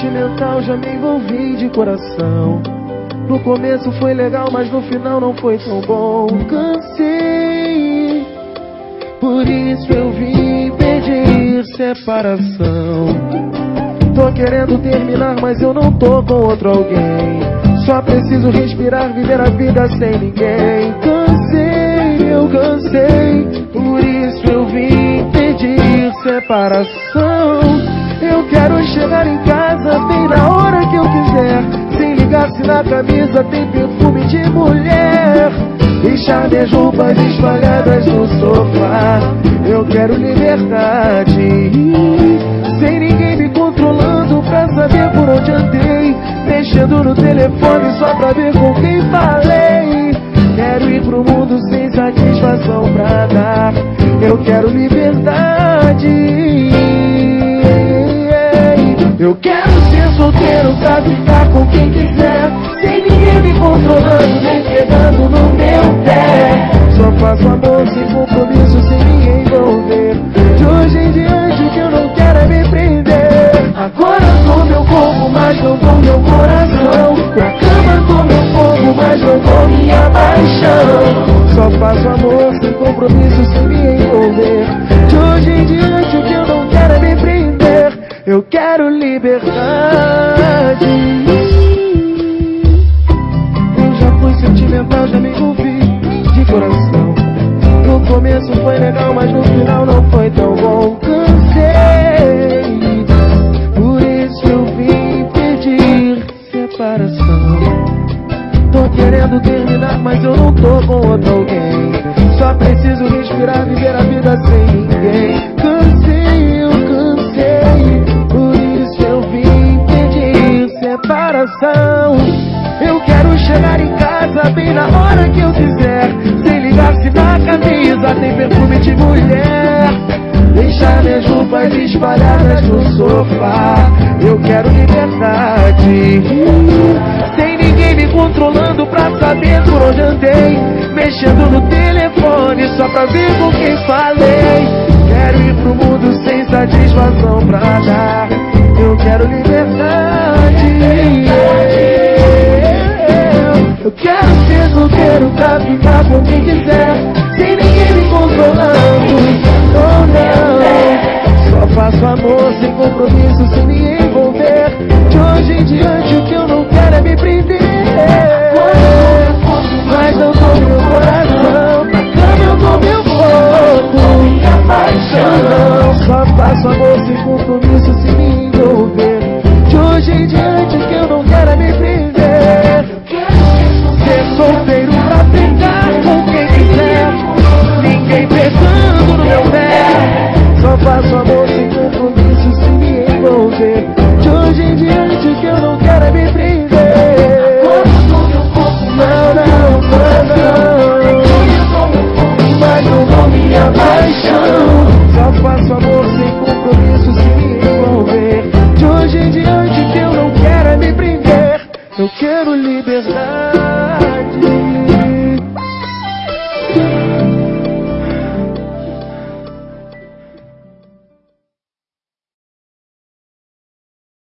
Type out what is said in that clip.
sentimental, já me envolvi de coração. No começo foi legal, mas no final não foi tão bom. Cansei, por isso eu vim pedir separação. Tô querendo terminar, mas eu não tô com outro alguém. Só preciso respirar, viver a vida sem ninguém. Cansei, eu cansei, por isso eu vim pedir separação. Eu quero chegar em casa bem na hora que eu quiser, sem ligar se na camisa tem perfume de mulher. Deixar minhas roupas espalhadas no sofá. Eu quero liberdade, sem ninguém me controlando pra saber por onde andei, mexendo no telefone só pra ver com quem falei. Quero ir pro mundo sem satisfação pra dar. Eu quero liberdade. Eu quero ser solteiro pra ficar com quem quiser, sem ninguém me controlando nem pegando no meu pé. Só faço amor sem compromisso, sem me envolver. De hoje em diante o que eu não quero é me prender. Agora dou meu corpo, mas não dou meu coração. Pra cama dou meu fogo, mas não dou minha paixão. Só faço amor sem compromisso, sem me envolver. De hoje em diante o que eu não quero é me prender. Eu quero liberdade. Eu já fui sentimental, já me envolvi de coração. No começo foi legal, mas no final não foi tão bom. Cansei, por isso eu vim pedir separação. Tô querendo terminar, mas eu não tô com outro alguém. Só preciso respirar, viver a vida sem ninguém. Cansei, eu cansei, por isso eu vim pedir separação. Eu quero chegar em casa bem na hora que eu quiser, sem ligar se na camisa tem perfume de mulher. Deixar minhas roupas espalhadas no sofá. Eu quero liberdade, sem ninguém me controlando pra saber por onde andei, mexendo no telefone só pra ver com quem falei. Quero ir pro mundo sem satisfação pra dar. Eu quero liberdade. Eu quero ser solteiro pra ficar com quem quiser, sem ninguém me controlando. Oh não, só faço amor sem compromisso, sem me envolver. De hoje em diante o que eu não quero é me prender. Mas não dou meu coração, pra cama eu dou meu corpo, minha paixão. Só faço amor sem compromisso, sem me envolver. De hoje em diante o que eu não quero é me prender. Ser solteiro pra ficar com quem quiser, ninguém pegando no meu pé. Só faço amor sem compromisso, sem me envolver. De hoje em diante o que eu não quero é me prender. Não, não, não, mas não dou minha paixão. Só faço amor sem compromisso, sem me envolver. De hoje em diante o que eu não quero é me prender. Eu quero liberdade.